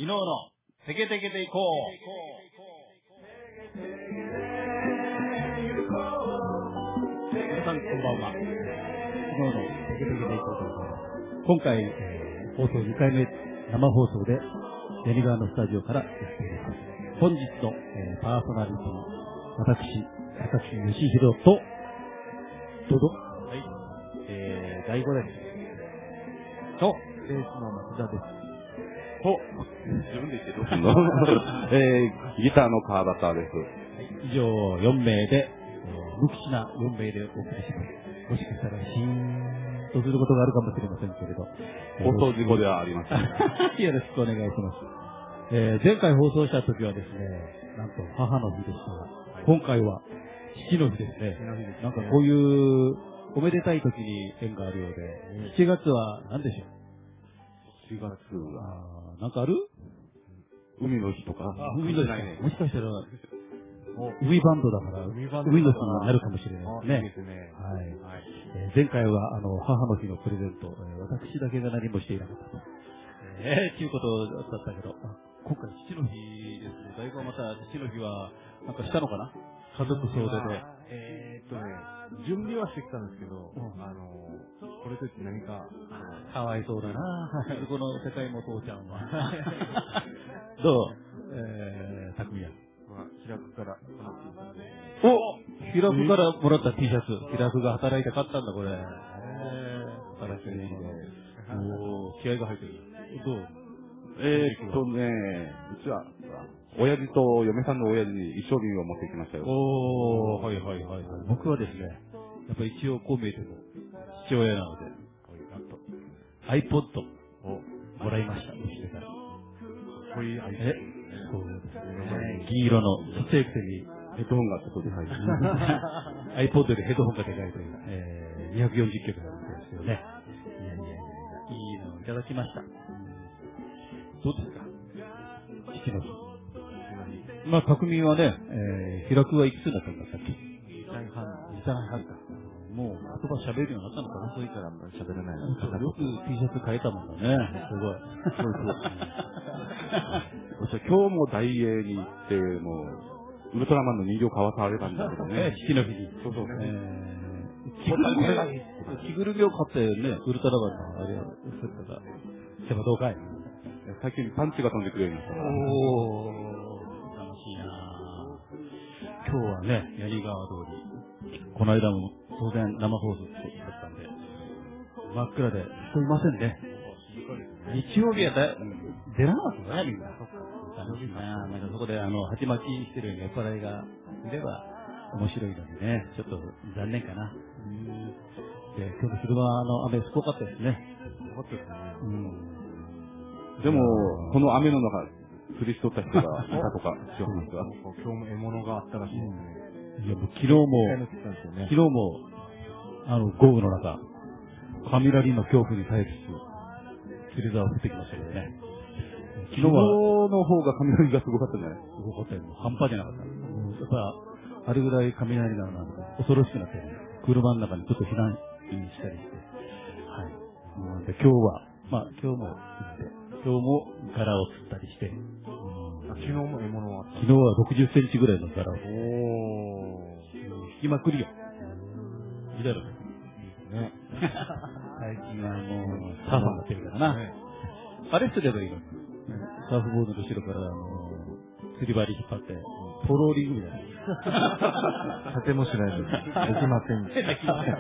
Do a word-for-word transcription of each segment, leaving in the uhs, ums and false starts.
伊能のテケテケでいこう。皆さんこんばんは。伊能のテケテケでいこうと思います。今回、えー、放送にかいめ生放送で柳川のスタジオからやっております。本日の、えー、パーソナリティ、私、私、吉弘と、どうぞ。はい。えー、だいごです。と、ベースの松田です。 と、自分で言ってどうすんのえー、ギターの川端です。はい、 以上よんめいで、えー、無口なよんめいでお送りします。もしかしたらシーンとすることがあるかもしれませんけれど。 放送事故ではありません。 よろしくお願いします。えー、前回放送した時はですね、なんと母の日でしたが、はい、今回は父の日ですね。父の日ですね。なんかこういうおめでたい時に縁があるようで、しちがつは何でしょう。 しがつは、 なんかある？ 海の日とか。 あ、海の日ね。もしかしたら、海バンドだから、海の日になるかもしれないですね。いいですね。はい。はい、えー、前回は、あの、母の日のプレゼント、えー、私だけが何もしていなかったと。えー、ちゅうことだったけど、今回父の日ですね。だいぶまた父の日は、なんかしたのかな？家族総出で。 えーっとね、準備はしてきたんですけど、うん、あの、これといって何か、 かわいそうだなこの世界も父ちゃんは。どうえー、たくみや。 平久からこの T シャツ。お平久からもらった T シャツ。平久が働いて買ったんだ、これ。えー、働いてるもの。おー、気合が入ってる。どうえーっとね、うちは、親父と嫁さんの親父に一升瓶を持ってきましたよ。 おー、はいはいはい。僕はですね、やっぱり一応こう見えても父親なので、なんと iPod をもらいました、娘から。かっこいい iPod。え、そうですね。銀色の、ちっちゃいくせにヘッドホンが外で入ってる。iPod でヘッドホンがでかいという、えー、にひゃくよんじゅっきょくなんですけどね。いやいやいやいや、いいのをいただきました。どうですか父の日。まあ、匠はね、えー、平久はいくつだったんだったっけ？にさいはん。にさいはんか。もう、言葉喋るようになったのかな？ 遅いから喋れない。 よく T シャツ変えたもんだね。すごい。そうそう。今日もダイエーに行って、もう、ウルトラマンの人形買わされたんだけどね。 父の日に。 そうそう。 えー、着ぐるみを、着ぐるみを買ったよね。ウルトラマンのあれを、それから。でもどうかい？ 最近パンチが飛んでくるようになったから。 おー、楽しいなぁ。今日はね、柳川通り。この間も当然生放送だったんで、真っ暗で人いませんね。日曜日はだ、出なかったね、みんな。楽しいなぁ。なんかそこであの、鉢巻きしてる酔っ払いがいれば面白いのにね、ちょっと残念かな。で、今日の昼間の雨すごかったですね。 すごかったですね。 うん。 でも、この雨の中、釣りしとった人がいたとかしようますが。 今日も獲物があったらしいですね。 いや、もう昨日も、昨日も、あの、豪雨の中、雷の恐怖に耐えつつ、釣り竿を降ってきましたけどね。 昨日の方が雷がすごかったんじゃない？ すごかったよ。半端じゃなかった。やっぱ、あれぐらい雷がなんか恐ろしくなってね、車の中にちょっと避難したりして。はい。で、今日は、まあ、今日も、今日も柄を釣ったりして、 昨日も獲物はあった。 昨日はろくじゅっセンチぐらいの柄を。 おー。引きまくりよ。いいだろうね。 最近はもう、サーファーになってるからな。ね、あれすればいいの。サーフボードの後ろから、あの、釣り針引っ張って、トローリングみたいな。 立てもしないとできません。できません。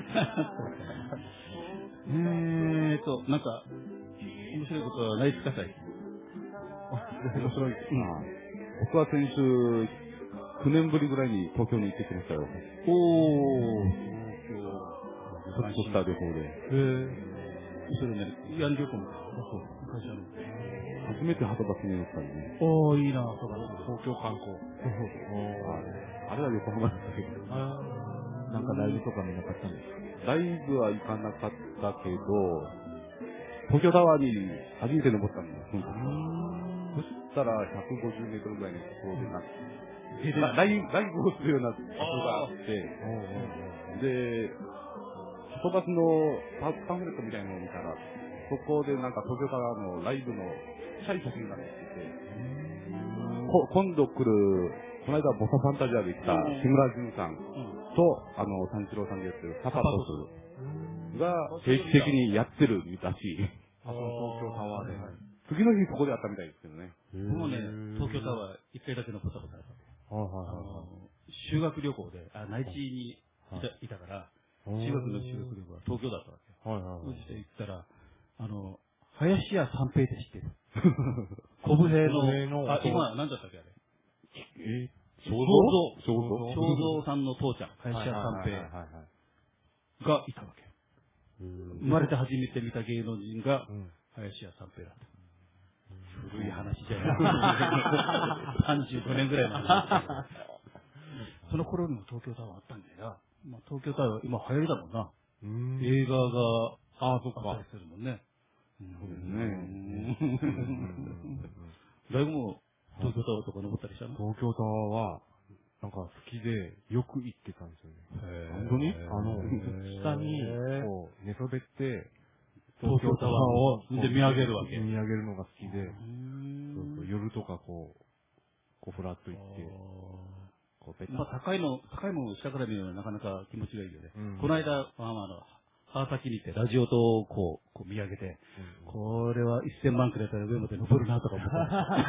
えーと、なんか、面白いことはないですか、最近。 面白い。うん。僕は先週、きゅうねんぶりぐらいに東京に行ってきましたよ。 おー、東京。 ちょっとした旅行で。 へー。それね、ヤン旅行も。そう、会社の。 初めて鳩場記念の会ね。 おー、いいな、そうだ、 東京観光。 あれは横浜だったけど。 なんかライブとか見なかったんですか？ライブは行かなかったけど、東京タワーに初めて登ったんだよ、その時。そしたらひゃくごじゅうメートルぐらいのところでな、ライブ、ライブをするような場所があって、で、外バスのパンフレットみたいなのを見たら、そそこでなんか東京タワーのライブの写写真が載ってて、こ今度来る、この間ボサファンタジアで来た志村淳さんと、あの、三四郎さんでやってるサパトスが定期的にやってるらしい。 あ、その東京タワーで。 次の日そこでやったみたいですけどね。 僕もね、東京タワー一回だけ残ったことある。 はいはいはい。 修学旅行で、あ、内地にいたいたから、中学の修学旅行は東京だったわけ。 はいはいはい。 そして行ったら、あの、林家三平って知ってる？小武平の、あ、今何だったっけあれ？ え正蔵正蔵正蔵さんの父ちゃん、林家三平がいたわけ。生まれて初めて見た芸能人が林家三平だった。古い話じゃない。さんじゅうごねんぐらい前の話。その頃にも東京タワーあったんだよ。まあ、東京タワー今流行りだもんな。映画があったりするもんね。 そうですね。 大悟も東京タワーとか登ったりしたの？ 東京タワーは、なんか好きでよく行ってたんですよね。 本当にあの、下に、こう、寝そべって、 東京タワーをで見上げるわけ。 見上げるのが好きで、そうそう夜とかこう、こうフラッと行って、こうペタッ。 まあ高いの、高いものを下から見るのはなかなか気持ちがいいよね。 うん、 この間、まあまあの、川崎に行ってラジオ塔をこう、こう見上げて、うん、これはせんまんくれたら上まで登るなとか思った。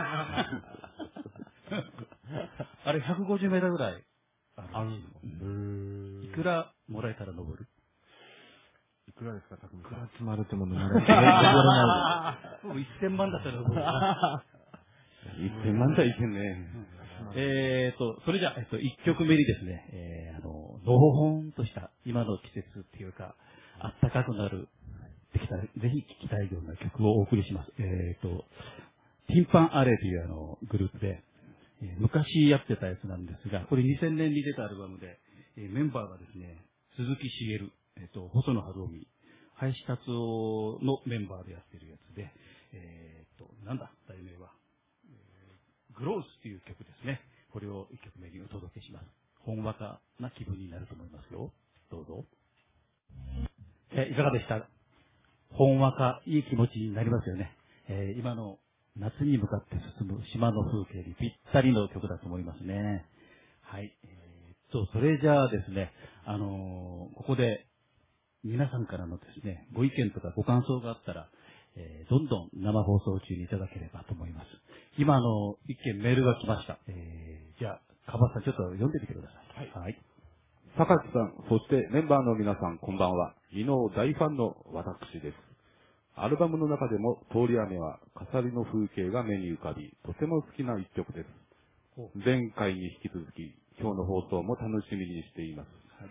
あれひゃくごじゅうメートルぐらいあるんですよ。いくらもらえたら登る？ いくらですか、匠さん。 いくら積まれても登れない。僕せんまんだったら登る。 せんまんじゃいけんね。 えっと、それじゃあ、えっと、いっきょくめにですね、えー、あの、のほほんとした今の季節っていうか、あったかくなる、できたら、ぜひ聴きたいような曲をお送りします。えっと、ティンパンアレイというあの、グループで、えー、昔やってたやつなんですが、これにせんねんに出たアルバムで、えー、メンバーがですね、鈴木茂、えっと、細野晴臣、林達夫のメンバーでやってるやつで、えっと、なんだ、題名は。グロースという曲ですね。これをいっきょくめにお届けします。ほんわかな気分になると思いますよ。どうぞ。え、いかがでした？ほんわか、いい気持ちになりますよね。えー、今の夏に向かって進む島の風景にぴったりの曲だと思いますね。はい。えー、と、それじゃあですね、あのー、ここで皆さんからのですね、ご意見とかご感想があったら、えー、どんどん生放送中にいただければと思います。今、あの、一件メールが来ました。えー、じゃあ、かばさんちょっと読んでみてください。はい。はい。 坂地さん、そしてメンバーの皆さん、こんばんは。箕面大ファンの私です。アルバムの中でも、通り雨は、飾りの風景が目に浮かび、とても好きな一曲です。前回に引き続き、今日の放送も楽しみにしています。はい、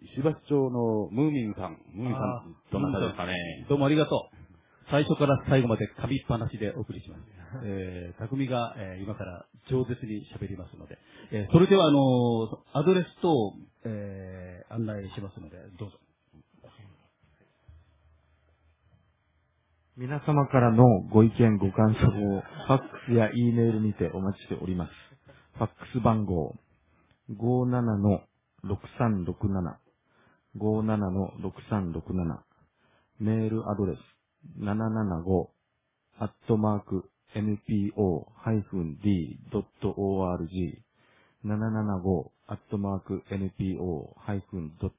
石橋町のムーミンさん、ムーミンさん、どなたですかね。 どうもありがとう。最初から最後まで噛みっぱなしでお送りします。えー、匠が、えー、今から饒舌に喋りますので、えー、それではあのー、アドレス等を、えー、案内しますので、どうぞ。 皆様からのご意見ご感想をファックスや E メールにてお待ちしております。ファックス番号 ごーななのろくさんろくなな ごーななのろくさんろくなな メールアドレスななななごアットマーク エヌピーオー ディー ドット オーアールジー ななななごアットマーク エヌピーオー ディー ドッ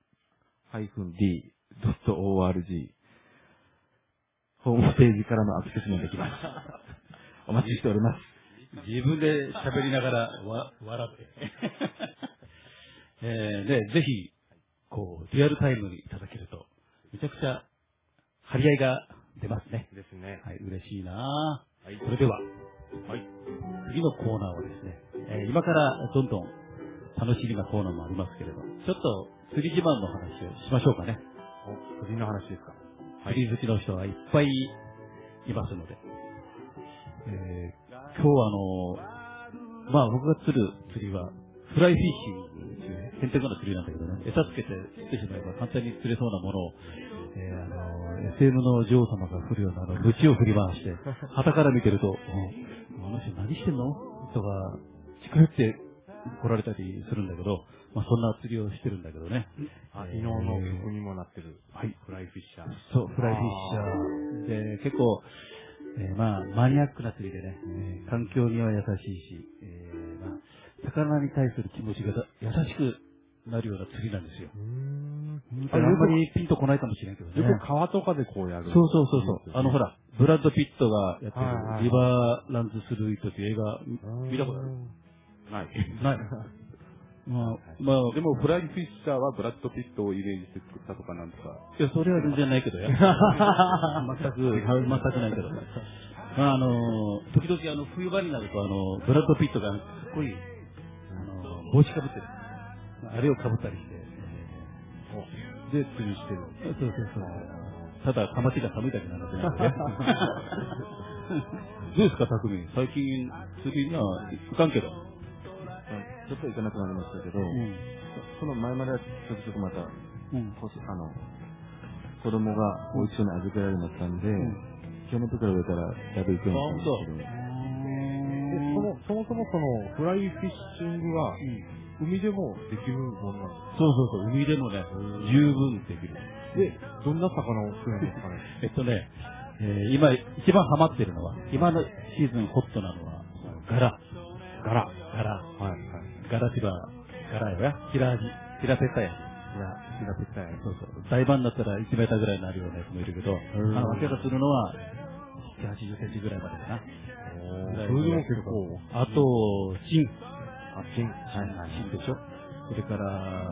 ト オーアールジー ホームページからのアクセスもできます。お待ちしております。 自分で喋りながらわ笑って。えー、で、ぜひ、こう、リアルタイムにいただけると、めちゃくちゃ張り合いが出ますね。 ですね。 はい、嬉しいなぁ。はい、それでは、はい、次のコーナーはですね、えー、今からどんどん楽しみなコーナーもありますけれど、ちょっと釣り自慢の話をしましょうかね。 お、釣りの話ですか。 釣り好きの人がいっぱいいますので。えー、今日はあの、まあ僕が釣る釣りは、フライフィッシングというね、へんてこな釣りなんだけどね、餌つけて釣ってしまえば簡単に釣れそうなものを、えー、あの、エスエム の女王様が振るようなあの、鞭を振り回して、旗から見てると、うん、あの人何してんのとか、近寄って来られたりするんだけど、まあそんな釣りをしてるんだけどね。 あ、昨日の曲にもなってる。はい。フライフィッシャー。 そう、フライフィッシャー。で、結構、えー、まあ、マニアックな釣りでね、えー、環境には優しいし、えー、まあ、魚に対する気持ちが優しくなるような釣りなんですよ。 うーん。 あんまりピンとこないかもしれないけどね。 よく川とかでこうやる。 そうそうそうそう。あのほら、ブラッド・ピットがやってはいはいはいるリバーランズ・スルーイットっていう映画、見たことある？ ない。 ない。まあ、まあ、 でも、フライフィッシャーはブラッド・ピットをイメージして作ったとかなんとか。 いや、それは全然ないけどや。全く、全くないけど。まあ、あの、時々あの、冬場になると、あの、ブラッド・ピットがかっこいい、あの、帽子かぶってる。あれをかぶったりして。 で、釣りしてる。 そうそうそう。ただ、かまちが寒いだけなんだけどね。どうですか、匠。最近、釣りには行かんけど。 ちょっと行かなくなりましたけど、 うん。 その前まではちょくちょくまた、 うん。 こあの、子供がお家に預けられるようになったんで、 ん去年と比べたらだいぶ行くようになったんですけど、 でその、そもそもその、フライフィッシングは、海でもできるもんなんでそうそうそう、海でもね、十分できる。 すで、どんな魚を釣るんですかね。 えっとね、えー今一番ハマってるのは、今のシーズンホットなのは、ガラ。 ガラ。 ガラ。 はい、はい。 ガラティバ、ガラよや。ヒラアジ。ヒラペッタや。 いや、ヒラペッタや。 そうそう。大盤だったらいちメーターぐらいになるようなやつもいるけど、あの、明らかするのは、ななじゅう、はちじゅっセンチぐらいまでかな。 それでも結構。 あと、チン。 あ、チン。はい、はい。 チンでしょ。それから、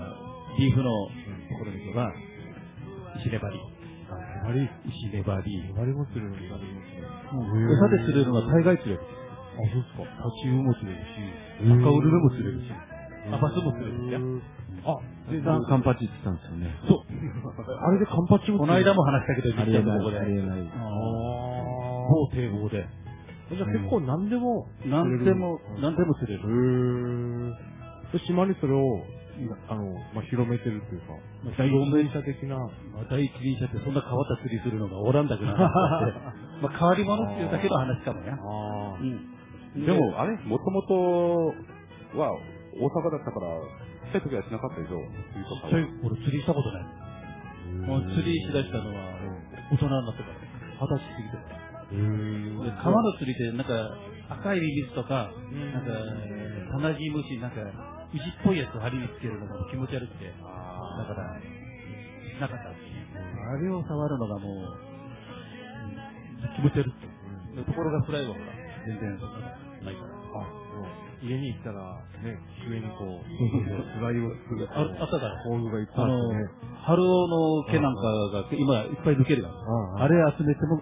リーフのところに行けば、石粘り。 粘り石粘り。 粘りも釣れるんだ。 餌で釣れるのは大概釣れる。 あ、そうですか。 タチウオも釣れるし、赤ウルメも釣れるし、アバスも釣れるし。 あ、 で、カンパチって言ってたんですよね。 そう。 あれでカンパチもこの間も話したけど、 ありえない、 ここで。 ありえない。 某堤防で。 じゃあ結構何でも何でも、何でも釣れる。 へー。で、島にそれを、あの、まあ、広めてるっていうか、第一人者的な。 第一人者ってそんな変わった釣りするのがおらんだけなんだって。まあ、変わり者っていうだけの話かもや。 あうん。 でも、あれもともとは大阪だったから、ちっちゃい時はしなかったでしょ釣りとかは。 ちっちゃい頃釣りしたことない。もう釣りしだしたのは、大人になってから。二十歳過ぎてから。で川の釣りで、なんか、赤いリミスとか、なんか、タナジムシ、なんか、牛っぽいやつを針につけるのが気持ち悪くて、だから、しなかった。あれを触るのがもう、うん、気持ち悪くて。ところがフライはほら、全然そんなないから。 あ、家に行ったら、ね、上にこう、フライをする。 ああったから。 工具がいっぱいあってね。 春尾の毛なんかが今いっぱい抜けるよ。あれ集めても、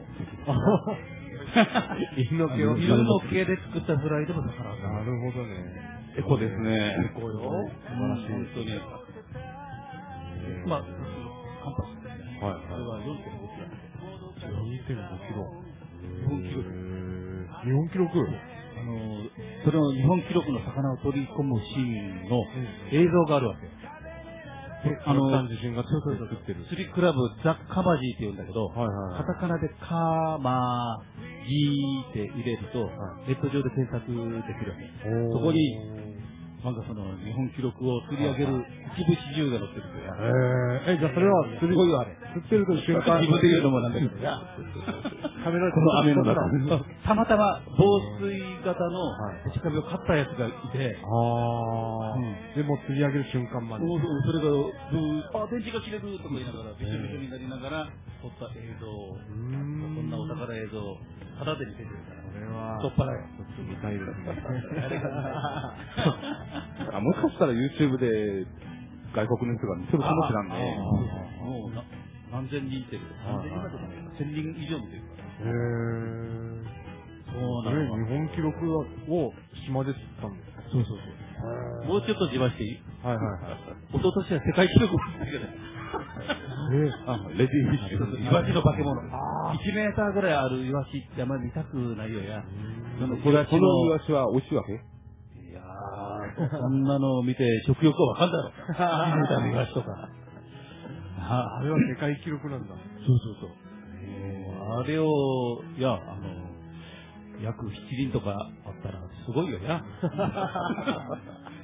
犬の毛を。 犬の毛で作ったフライでも魚が。 なるほどね。 エコですね。 エコよ。素晴らしい。本当に。まあ、カンパスですね。 はいはい。 これは よんてんごキロ。 よんてんごキロ。 日本記録。 日本記録あの、それの日本記録の魚を取り込むシーンの映像があるわけ。 あの、自身が作ってる。 釣りクラブザ・カマジーって言うんだけど、 はいはい。 カタカナでカマジーって入れると、ネット上で検索できるわけ。そこに、なんかその日本記録を釣り上げる一部始終が載ってるんだよ。 えー、え、じゃあそれは釣り、 こういうあれ。 釣ってる瞬間。 自分で言うのもなんだけど、 カメラこの雨の中。たまたま防水型の地壁を買ったやつがいて、 あー。でも釣り上げる瞬間まで。 それが、あ、電池が切れるとか言いながら、びしょびしょになりながら撮った映像、そんなお宝映像、ただで見せてるから。 これは、 太っ腹よ。 ちょっと見たいですね。 あれがあもしかしたら YouTube で外国の人が見てるかもしれんね。 もうな何千人いてる。何千人までもね、千人以上見てるから。 へー。 そうなの。 日本記録を島で釣ったんですか？ そうそうそう。もうちょっと自慢していい？ はいはいはい。 一昨年は世界記録を持ってるけど。 えあ、レディーフィッシュ。 イワシの化け物。いちメーターぐらいあるイワシってあんまり見たくないよや。そのこれ、このイワシは美味しいわけ？ いやー、そんなのを見て食欲がわかんだろ。いちメーターのイワシとか。 あれは世界記録なんだ。 そうそうそう。あれを、いや、あの、約七輪とかあったらすごいよや。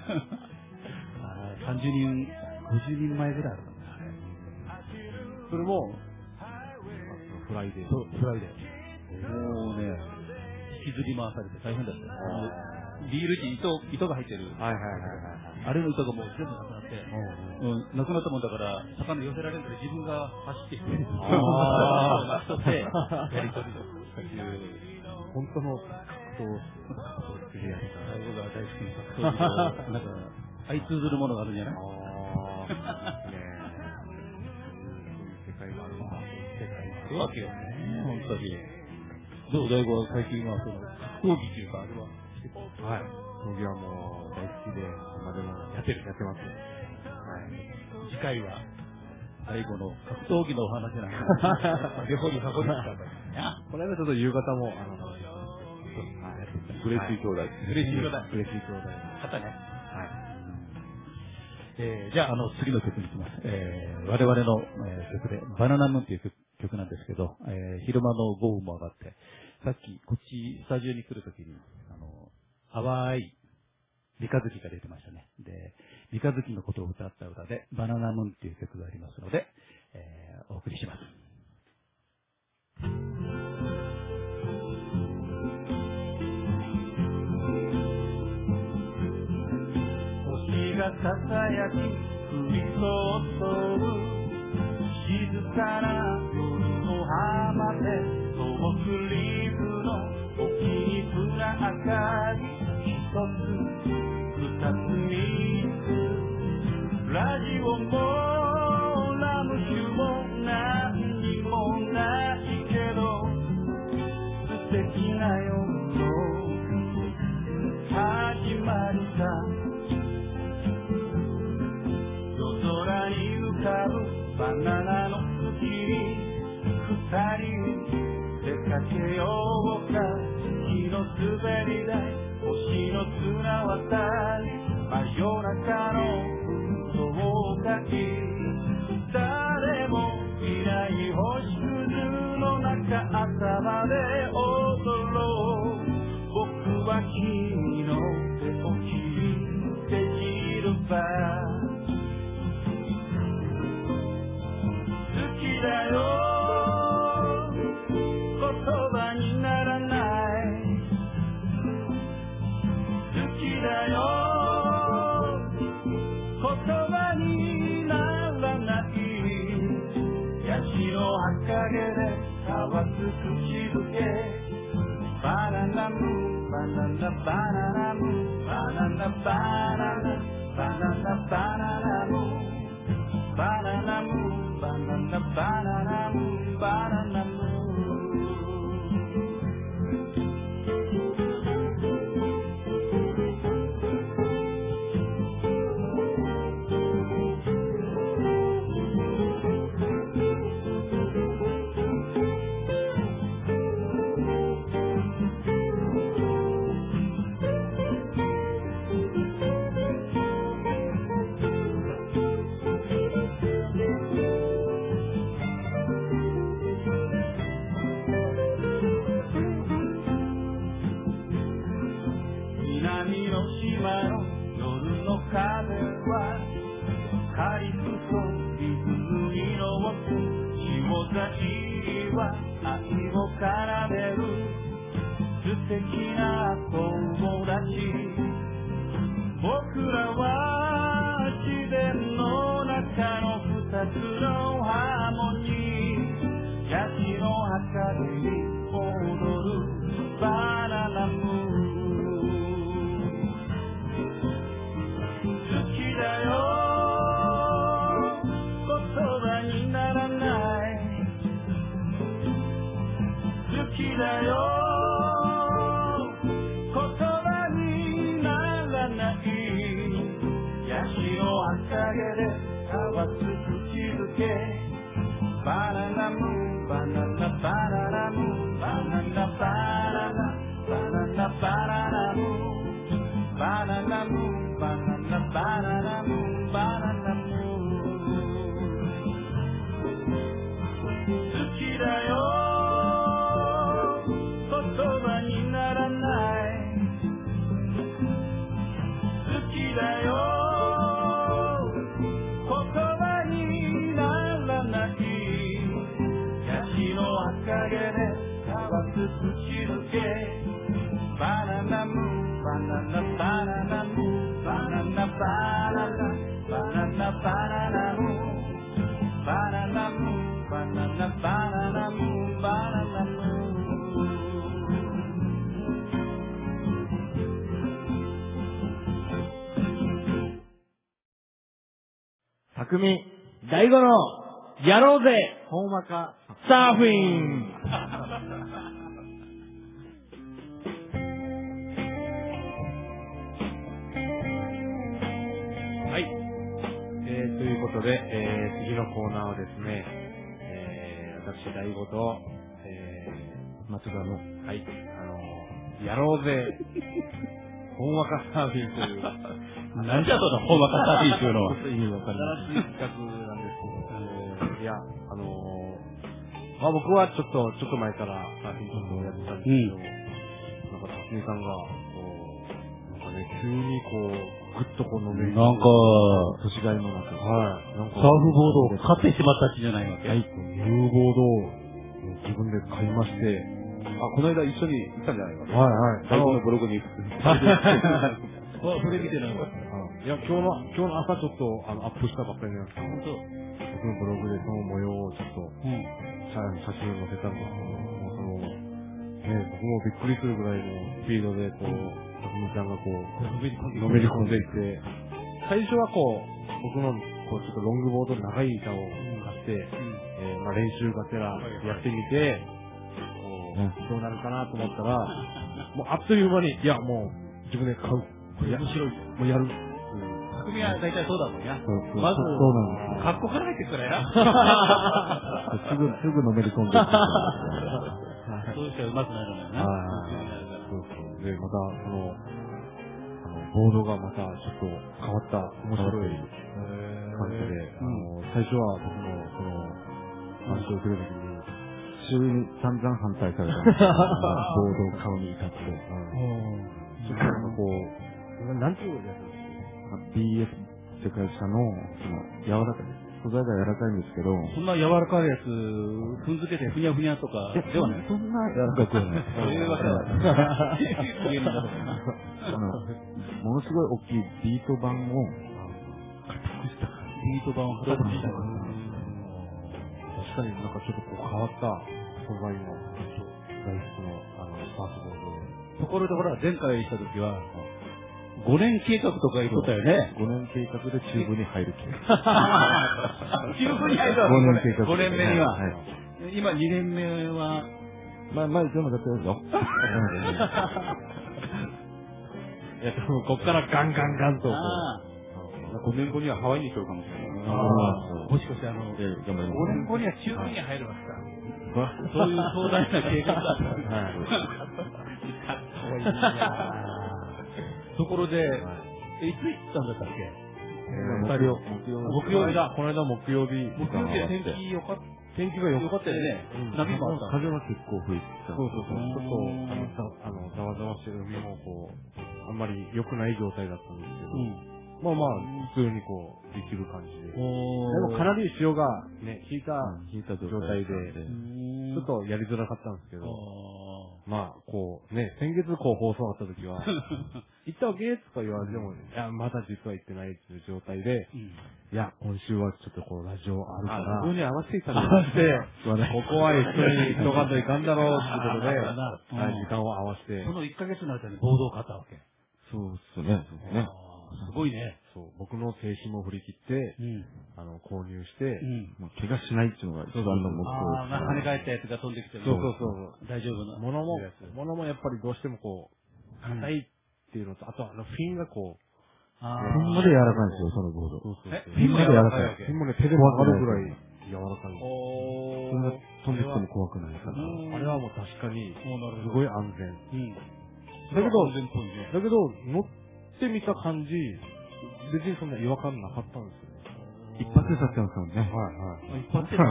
さんじゅうにん、ごじゅうにんまえぐらいあるかな。 それも、フライデー。 そう、フライデー。もうね、引きずり回されて大変だった。ビールに糸、糸が入ってる。 はいはいはいはい。 あれの糸がもう全部なくなって、うん、なくなったもんだから、魚寄せられるから自分が走ってきて、ああ、人で、やりとりを。 本当の格闘、格闘するやつだ。 僕が大好きな格闘技なんか、相通ずるものがあるんじゃない？ああ、ねえ。そういう世界があるのか。 世界があるわけよね、本当に。どう大悟は最近は、その、格闘技っていうか、あれはしてた？ はい。闘技はもう大好きで、今でもやってる、やってます。 はい。次回は、大悟の格闘技のお話なんです。で、掘り葉掘りしたんだよ。 この間ちょっと夕方も、あの、 グレッシー兄弟。 グレッシー兄弟。 グレッシー兄弟。 方ね。 はい。 えー、じゃあ、あの、次の曲に行きます。えー、我々の、えー、曲で、バナナムーンっていう曲曲なんですけど、えー、昼間の豪雨も上がって、さっき、こっち、スタジオに来るときに、あの、淡い、三日月が出てましたね。で、三日月のことを歌った歌で、バナナムーンっていう曲がありますので、えー、お送りします。 星がささやき降り注ぐ静かな夜の浜で遠くリーフの沖に船明かり一つ二つ三つラジオもラム酒も何にもないけど素敵な夜の始まりさ夜空に浮かぶバナナの月に二人出かけようか日の滑り台星の綱渡り真夜中の運動会誰もいない星屑の中朝まで踊ろう僕は君の手を切りているば好きだよ言葉にならない好きだよ言葉にならないヤシの葉陰で交わす口づけバナナムバナナバナナムバナナバナナバナナバナナムバナナムバナナバナナムバナナム南の島の夜の風はカリプソリズムに乗す潮崎は愛を奏でる素敵な友達僕らは自然の中の二つのハーモニーヤシの葉陰に踊るバナナムーン好きだよ言葉にならない好きだよ言葉にならないヤシの葉陰で交わす口づけバナナムバナナバナナムバナナバナナバナナバナナムバナナムバナナバナナムバナナム好きだよ言葉にならない好きだよ匠、大悟の、やろうぜほんわか、サーフィンはい。えー、ということで、えー、次のコーナーはですね、えー、私、大悟と、えー、松田の、はい、あのー、やろうぜ、ほんわかサーフィンという、 何じゃそのほんわかサーフィンっていうのは。 ちょっと意味わかりません。企画なんですけど、えー、いや、あのー、まあ僕はちょっと、ちょっと前からサーフィンちょっとやってたんですけど、うん、なんか、辰巳さんが、こう、なんかね、急にこう、ぐっとこう飲める。 なんか、 年がいもなく。はい。なんか、 サーフボードを買ってしまった気じゃないわけ。 はい。ニューボードを自分で買いまして、 あ、この間一緒に行ったんじゃないかな。 はいはい。 大悟のブログに。 あ、それ見てないわ。 いや、今日の、今日の朝ちょっと、あの、アップしたばっかりなんですけど、本当僕のブログでその模様をちょっと、うん、写真を載せたんですけど、もうその、ね、僕もびっくりするぐらいのスピードで、こう、たくみちゃんがこう、のめり込んでいって、最初はこう、僕の、こう、ちょっとロングボード長い板を買って、うん、えー、まあ練習がてらやってみて、こう、どうなるかなと思ったら、もうあっという間に、いや、もう、自分で買う。 面白い。 もうやる。 匠は大体そうだもんや。 まず、そうなんです。 格好から入ってくからや。 すぐ、すぐのめり込んでいく。 そうしたらうまくなるのよな。 そうそう。で、また、その、あの、ボードがまたちょっと変わった、面白い感じで、あの、最初は僕の、その、話をするときに、周囲に散々反対されたんですよ。ボードを買うに至って。ちょっとなんかこう、なんていうやつ ビーエス 世界社の、その、柔らかい、素材が柔らかいんですけど、 そんな柔らかいやつ、踏んづけてふにゃふにゃとかではない。 そんな柔らかくはない。 そういうわけではない。 ものすごい大きいビート板を、硬くした。 ビート板を硬くした。確かになんかちょっとこう変わった素材の、大好きの、あの、サーフボードで。 ところでほら、前回した時は、ごねん計画とか言っとったよね。 ごねん計画でチューブに入る計画。チューブに入るごねん計画。 ごねんめには。今にねんめは、 まあ、まあ、一応もやってるぞ。いや、多分こっからガンガンガンと。 ごねんごにはハワイに行くかもしれない。 もしかしてあの、ごねんごにはチューブに入るますか。そういう壮大な計画だった。はい。ところで、え、いつ行ったんだったっけ？ 木曜日。木曜日だ。この間木曜日。 木曜日で天気良かった。天気が良かったよね。波もあった。 風は結構吹いてた。そうそうそう。ちょっと、あの、ざわざわしてる海もこう、あんまり良くない状態だったんですけど、まあまあ、普通にこう、できる感じで。でもかなり潮がね、引いた状態で、ちょっとやりづらかったんですけど、まあ、こう、ね、先月こう放送あった時は、行ったわけとか言われても、いや、まだ実は行ってないっていう状態で、いや、今週はちょっとこう、ラジオあるから、 そこに合わせていた合わせて、ここは一緒に行っとかんといかんだろうってことで、時間を合わせて。 そのいっかげつの間にボードを買ったわけ。 そうっすね、そうですね。 すごいね。 そう、僕の静止も振り切って、あの、購入して、怪我しないっていうのが一番の目標。 ああ、跳ね返ったやつが飛んできてる。 そうそうそう。 大丈夫な。 物も、物もやっぱりどうしてもこう、硬いっていうのと、あとあの、フィンがこう、フィンまで柔らかいんですよ、そのボード。そうそう。フィンまで柔らかい。フィンもね、手で曲がるぐらい柔らかい。そんな飛んできても怖くないから。あれはもう確かに、すごい安全。だけど、だけど、乗ってみた感じ、別にそんな違和感なかったんですよね。一発で立ってますもんね。はいはい。一発で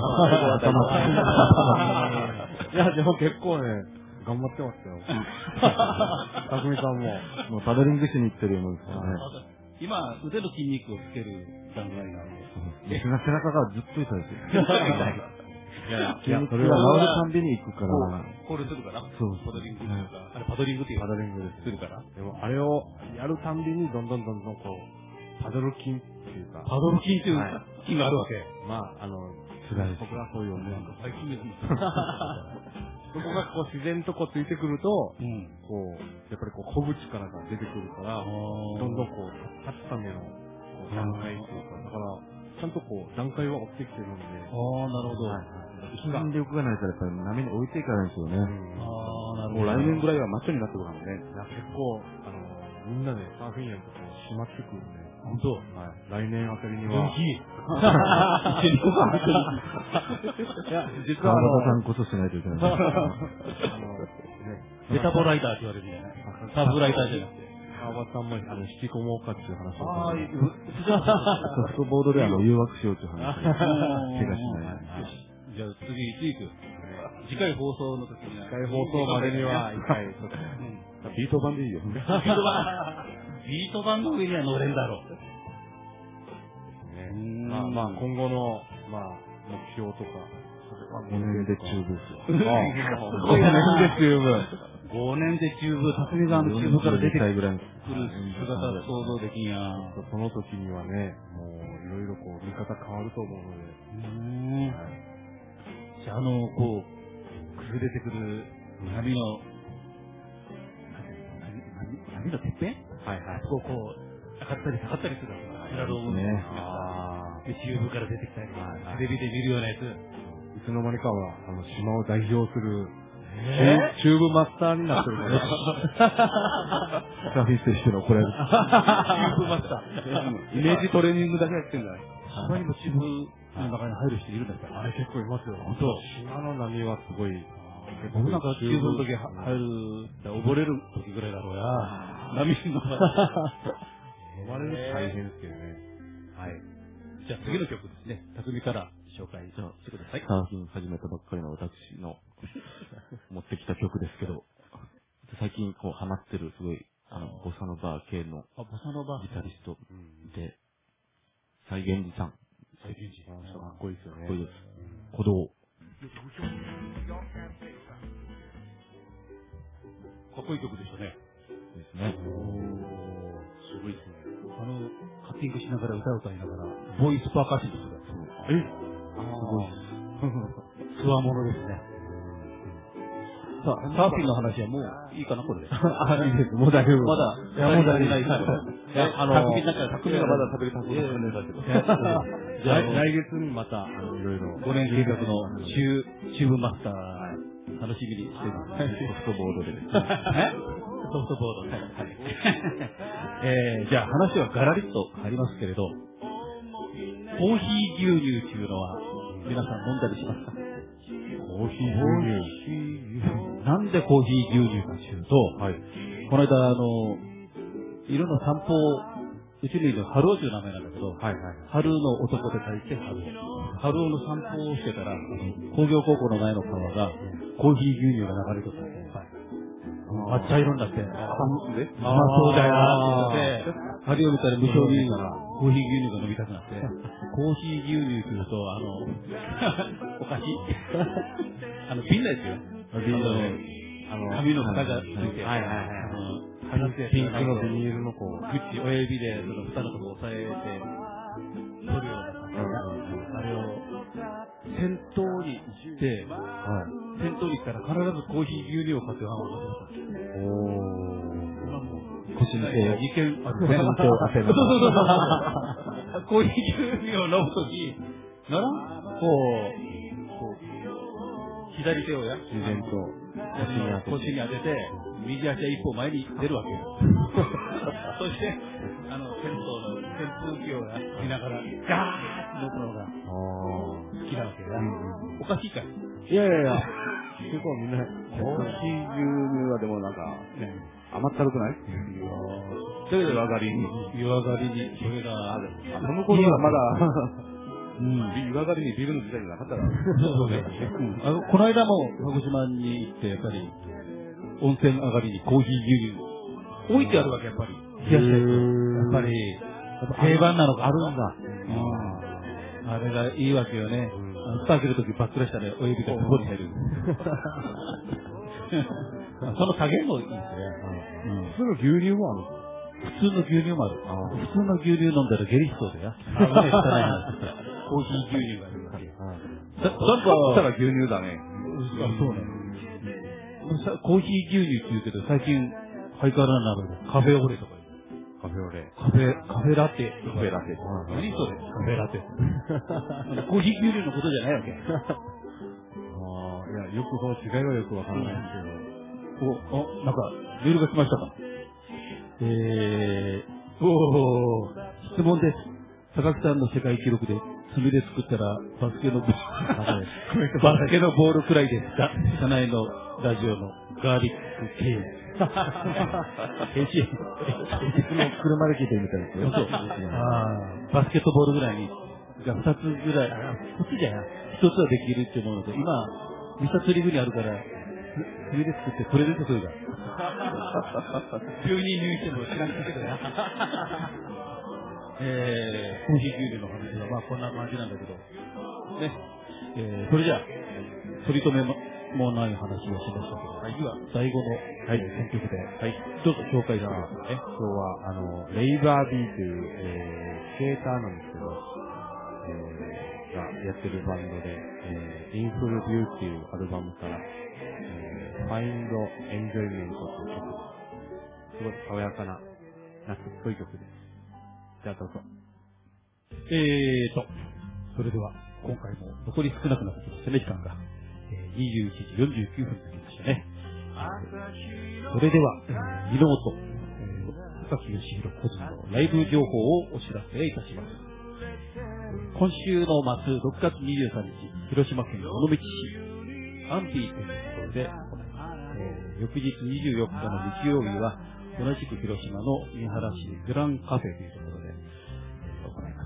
いや、でも結構ね、頑張ってましたよ。たくみさんも、もうパドリングしに行ってるようですからね。 今、腕の筋肉をつける段階なんで。 背中がずっと痛いですよ。 いやいや、 気持ちが治るたんびに行くから。 コールするから。 そう。 パドリングっていうか、あれパドリングっていうパドリングですするから。 でも、あれをやるたんびに、どんどんどんどんこう、パドル筋っていうか。 パドル筋っていう筋があるわけ。 まあ、あの、 辛い。 僕がそういうね。 最近ですね。 そこがこう自然とこうついてくると、 うん、 こう、やっぱりこう、こぐ力が出てくるから、どんどんこう、立つためのこう段階っていうか、だから、ちゃんとこう、段階は追ってきてるんで。 ああ、なるほど。 はい。 筋力がないからやっぱり波に置いていかないんですよね。 ああ、なるほど。 もう来年ぐらいはマッチョになってくるからね。 いや、結構、あの、みんなでサーフィンやるとこう、締まってくるんで。 本当。 はい。来年あたりには。 元気。一緒に行こうか。 いや、実はあ川の、 端さんこそしないといけない。 あの、ね、 メタボライターって言われるじゃない。サブライターじゃなくて。 川端さんも、あの、引き込もうかっていう話を。 ああ、 ソフトボードであの、誘惑しようっていう話。怪我しない。 じゃあ次いつ行く？次回放送の時には。 次回放送までには、一回、ちょっと。 ビート版でいいよ。 ビート版。ビート版の上には乗れんだろう。 ね、まあまあ、今後の、まあ、目標とか。 ごねんで中部ですよ。 ごねんで中部。ごねんで中部、辰巳川の中部から出てくる姿が想像できんや。 その時にはね、もう、いろいろこう、見方変わると思うので。 うん。じゃあ、あの、こう、崩れてくる波の、波のてっぺんはいはい。 こう、こう、上がったり下がったりするわけだ。道ね。ああ。で、中部から出てきたり、テレビで見るようなやつ。 いつの間にかは、あの、島を代表する、チューブマスターになってるから。 サーフィンとしてのこれ。チューブマスター。イメージトレーニングだけやってんだよ。 島にもチューブの中に入る人いるんだけど。 あれ結構いますよ。 本当。 島の波はすごい。 僕なんかチューブの時入る、溺れる時ぐらいだろうや。波の中で。 生まれる大変ですけどね。 はい。じゃあ次の曲ですね。匠から紹介してください。 サーフィン始めたばっかりの私の持ってきた曲ですけど、最近こうハマってるすごい、あの、ボサノバー系のボサノバーギタリストで、再現寺さん。 再現寺。 かっこいいですよね。 かっこいいです。鼓動。 かっこいい曲でしたね。 ですね。 すごいですね。あの、カッティングしながら歌を歌いながら、ボイスパーカッションですよ。えすごいです。つわものですね。さあ、サーフィンの話はもういいかな、これで。 あ、いいです。もう大丈夫。 まだ、 いや、もう大丈夫。 いや、あの、匠がまだ食べれたことないんだけど。 じゃあ、来月にまた、あの、いろいろ。 ごねん計画のチュー、チューブマスター、楽しみにしています。 ソフトボードでですね。 えソフトボード。はい。えー、じゃあ話はガラリッと入りますけれど、コーヒー牛乳っていうのは、皆さん飲んだりしますか？ コーヒー牛乳。なんでコーヒー牛乳かっていうと、はい、この間、あの、いろんな散歩を、うちにいる春尾という名前なんだけど、はいはい、春の男で書いて春尾。春尾の散歩をしてたら、工業高校の前の川が、コーヒー牛乳が流れてたんで、抹茶色になって、あ、そうだよなって言って、春尾見たら無性にコーヒー牛乳が飲みたくなって、コーヒー牛乳というと、あの、お菓子あの、瓶のやつよ。瓶の、あの、紙の蓋がついて、はいはいはい。 ピンクのビニールのこう、 グッチ親指でその蓋のとこ押さえて、取るような感じで、あれを、先頭に行って、先頭に行ったら必ずコーヒー牛乳を買ってワンワン買ってました。おー。 腰に手を、 意見ある。 腰に手を当てながら。 そうそうそうそう。コーヒー牛乳を飲むとき、ならこう、こう、左手をや、 自然と腰に当てて、 腰に当てて、右足は一歩前に出るわけよ。そして、あの、銭湯の扇風機を見ながら、ガーッと飲むのが好きなわけや。おかしいかい？ いやいやいや、 結構みんな、 コーヒー牛乳はでもなんか、甘ったるくない？ だけど、湯上がりに。湯上がりに、それが、 その頃はまだ、うん、湯上がりにビールの時代がなかったら。 そうね。あの、この間も鹿児島に行って、やっぱり、温泉上がりにコーヒー牛乳、置いてあるわけ、やっぱり。冷やしたやつ。やっぱり、定番なのか。 あるんだ。 あれがいいわけよね。 蓋開けるときバックラしたら親指がここに入る。その加減もいいですね。 普通の牛乳もあるの？ 普通の牛乳もある。普通の牛乳飲んだら下痢しそうだよ。危ない、汚い話。コーヒー牛乳があるわけ。 だったら牛乳だね。 そうね。コーヒー牛乳って言うけど、最近、ハイカラになるカフェオレとか言う。 カフェオレ。 カフェ、カフェラテ。 カフェラテ。 何それカフェラテ。コーヒー牛乳のことじゃないわけ。 ああ、いや、よくその違いはよくわからないですけど。お、お、なんか、メールが来ましたか。えー、おー、質問です。高木さんの世界記録で、爪で作ったら、バスケの、バスケのボールくらいですか。社内のラジオのガーリック系。ヘシ、 車で聞いてみたいですよ。 そう。あバスケットボールぐらいに、がふたつぐらい、あ、ふたつじゃない。ひとつはできるって思うので、今、ミサ釣り具にあるから、爪で作ってプレゼントするが。急に入院しても知らんけどな。えー、コーヒー牛乳の話はまあこんな感じなんだけど、ね。えー、それじゃあ、取り留めもない話をしましたけど、はい、次は最後の、はい、選曲で、はい、どうぞ紹介してくださいね。 今日は、あの、レイバービーという、えー、スケーターなんですけど、えー、がやってるバンドで、えー、インフルビューっていうアルバムから、えー、ファインドエンジョイメントという曲です。すごい爽やかな夏っぽい曲です。じゃあどうぞ。 えーと、それでは今回も残り少なくなってきましたね、時間が。えー、にじゅういちじよんじゅうきゅうふんになりましたね。それでは、えー、リノート、えー、高木義弘個人のライブ情報をお知らせいたします。今週の末、ろくがつにじゅうさんにち、広島県尾道市、アンピーというところで行います。えー、翌日にじゅうよっかの日曜日は、同じく広島の三原市グランカフェというところで、えー、行います。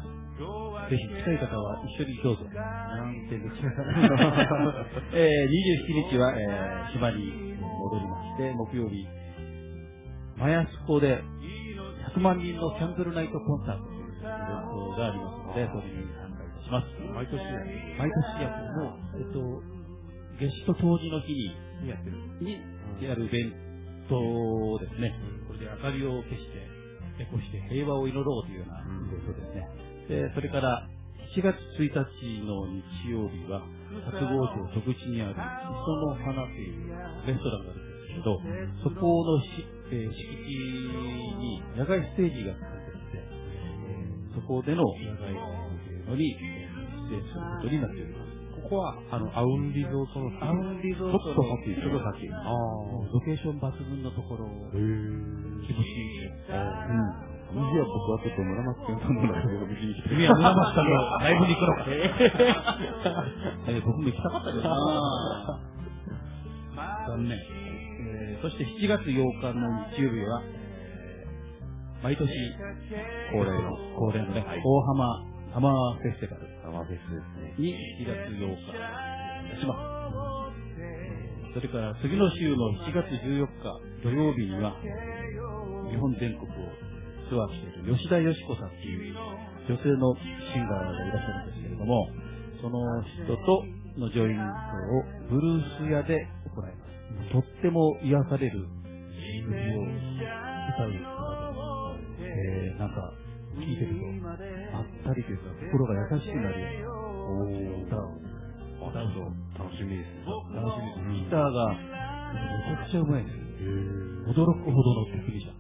ぜひ来たい方は一緒にどうぞ。なんてでしょうか。えー、にじゅうしちにちは、えー、島に戻りまして、木曜日、マヤスコでひゃくまんにんのキャンドルナイトコンサートというイベントがありますので、それに参加いたします。毎年、毎年やっても、えっと、月初冬至の日にやってる、にやるイベントですね。これで明かりを消して、エコして平和を祈ろうというようなイベントですね。で、それからしちがつついたちの日曜日は、辰郷町徳地にある磯の花というレストランがあるんですけど、そこのし、えー、敷地に野外ステージが作ってあって、えー、そこでの野外というのに出演することになっております。 ここは、あの、アウンリゾートのアウンリゾートのちょっと先、 ちょっと先。 ああ。 ロケーション抜群のところ、 へー。 気持ちいいですよ。 うん。じゃあ僕はちょっと村松健さんのライブを見に来て。 君は村松さんのライブに行くのか。えー、僕も行きたかったけどな残念。えー、そしてしちがつようかの日曜日は、えー、毎年恒例の、 恒例のね、はい、大浜サマーフェスティバル。 サマーフェスですね。 にしちがつようかいたします。それから次の週のしちがつじゅうよっか土曜日には、日本全国をツアーしている吉田よし子さんという女性のシンガーがいらっしゃるんですけれども、その人とのジョイントをブルース屋で行います。とっても癒される詩を歌う歌で、えー、なんか聴いてるとまったりというか心が優しくなる歌を歌うと楽しみですね。 楽しみです。ギターがめちゃくちゃうまいです。驚くほどのテクニシャン。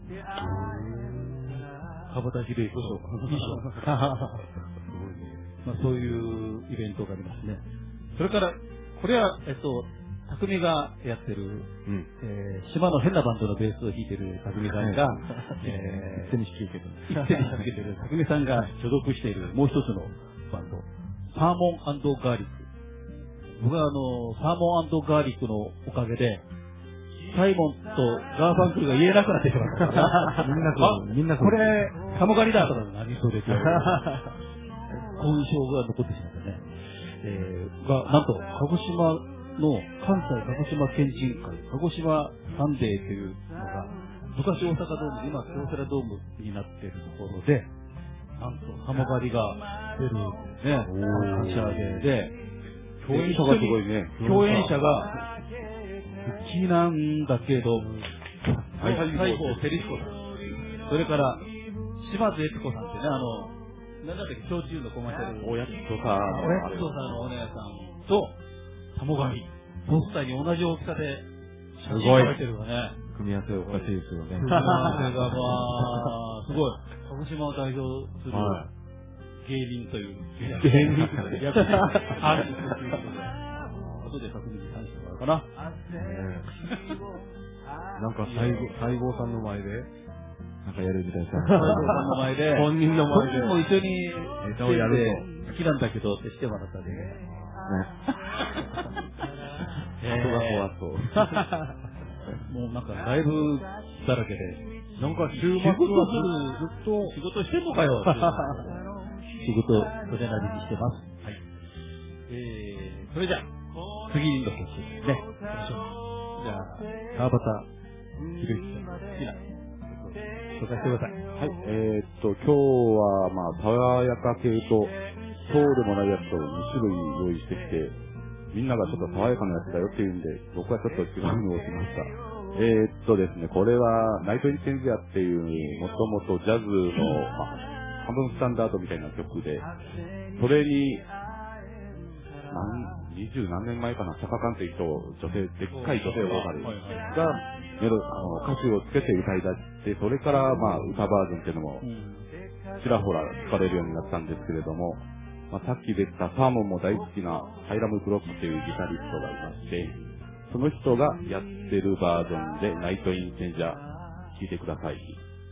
川端秀彦賞いい賞。まあそういうイベントがありますね。それから、これは、えっと、匠がやってる、うんえー、島の変なバンドのベースを弾いてる匠さんが、えー、一手に引き受けてる。一手に引き受けてる匠さんが所属しているもう一つのバンド、サーモン&ガーリック。僕はあの、サーモン&ガーリックのおかげで、サイモンとガーファンクルが言えなくなってしまったから。みんなそう、みんなそう。これ、カモガリだとか何そうですよ。こういう印象が残ってしまってね。えー、が、なんと、鹿児島の関西鹿児島県人会、鹿児島サンデーというのが、昔大阪ドーム、今京セラドームになっているところで、なんと、カモガリが出るんですね。感謝デーで、 共演者がすごいね。 共演者が、うちなんだけど、西郷輝彦さん。それから、島津悦子さんってね、あの、なんだっけ、焼酎のコマーシャル。 おやつとか、 おやつとさんのお姉さんと、玉神。ポスターに同じ大きさで、写真撮られてるよね。 組み合わせおかしいですよね。 組み合わせがまあ、すごい。鹿児島を代表する芸人という。 芸人という。 役で、アーティストということで。後で確認に関してもらうかな。 なんか西郷、西郷さんの前で、 なんかやるみたいな。 西郷さんの前で、 本人の前で。 本人も一緒にネタをやると。好きなんだけどってしてもらったんでね。 人が怖そう。 もうなんかライブだらけで。 なんか週末はずっと仕事してんのかよ。仕事、それなりにしてます。はい。えー、それじゃあ、次の曲ですね。じゃあ、川端ひろゆきさんの好きな曲、紹介してください。 はい、えー、っと、今日は、まあ、爽やか系と、そうでもないやつとに種類用意してきて、みんながちょっと爽やかなやつだよっていうんで、僕はちょっと違うのをしました。えー、っとですね、これは、ナイトインテンジアっていう、もともとジャズの、まあ、半分スタンダードみたいな曲で、それに、何、二十何年前かな、坂勘っていう人、女性、でっかい女性ボーカルが、メロ、あの、歌詞をつけて歌い出して、それから、まあ、歌バージョンっていうのも、ちらほら聞かれるようになったんですけれども、まあ、さっき出たサーモンも大好きなハイラム・ブロックというギタリストがいまして、その人がやってるバージョンでナイトインテンジャー聴いてください。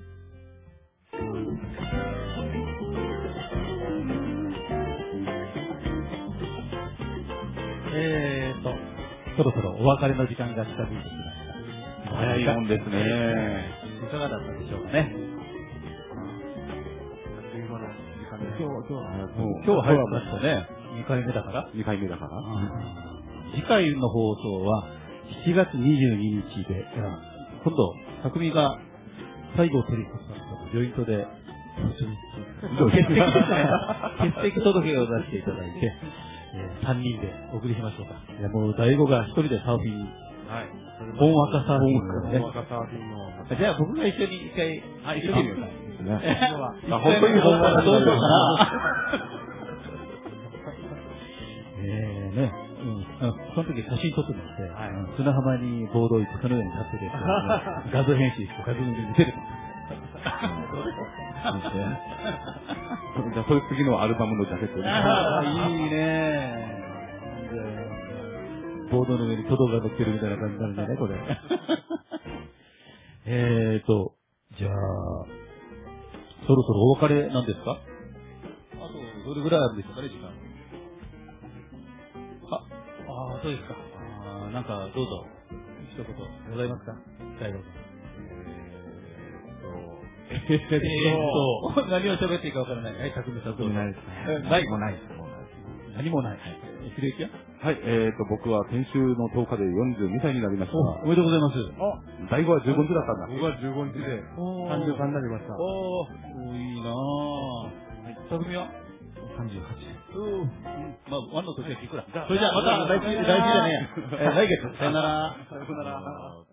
えーと、そろそろお別れの時間が近づいてきました。 早いもんですね。 いかがだったでしょうかね。今日、今日、今日は早くなったね。にかいめだから。 にかいめだから。 次回の放送はしちがつにじゅうににちで、今度、匠が西郷輝彦さんとのジョイントで、欠席欠席届を出していただいて、えー、さんにんでお送りしましょうか。いや、もう、大悟が一人でサーフィン。はい。本若サーフィンからね。 本若サーフィンの。 じゃあ、僕が一緒に一回、あ、一緒に。 ですね。 あ、本当に本若どうしようかな。えーね。うん。その時写真撮ってもらって、砂浜にボードを置いて、その上に立ってて、画像編集して画像に見せる。 じゃあ、それ次のアルバムのジャケットね。 いいね。ボードの上にトドが乗ってるみたいな感じになるんだね、これ。えーと、じゃあ、そろそろお別れなんですか？あと、どれぐらいあるんですかね、時間。あ、あー、そうですか。あー、なんか、どうぞ、一言ございますか？最後に。えーっと、何を喋っていいかわからない。はい、匠さんどうぞ。 ないですね。 ない。 もないです。 何もない。ひろゆきは？ はい、えーと、僕は先週のとおかでよんじゅうにさいになりました。 おめでとうございます。 あ、大悟はじゅうごにちだったんだ。 僕はじゅうごにちでさんじゅうさんになりました。 おー、いいなぁ。匠は？さんじゅうはち。うん。まあ、ワンの時は聞くら。それじゃあまた来週、来週じゃねえ。来月。さよなら。 さよなら。